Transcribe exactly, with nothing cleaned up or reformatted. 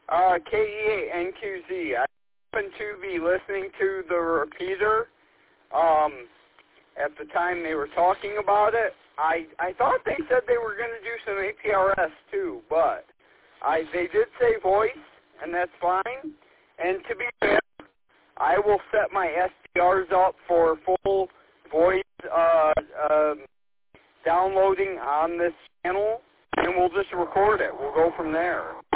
Uh, K E eight N Q Z. I happened to be listening to the repeater um, at the time they were talking about it. I, I thought they said they were going to do some A P R S too, but I they did say voice, and that's fine. And to be fair, I will set my S D Rs up for full voice uh, uh, downloading on this channel, and we'll just record it. We'll go from there.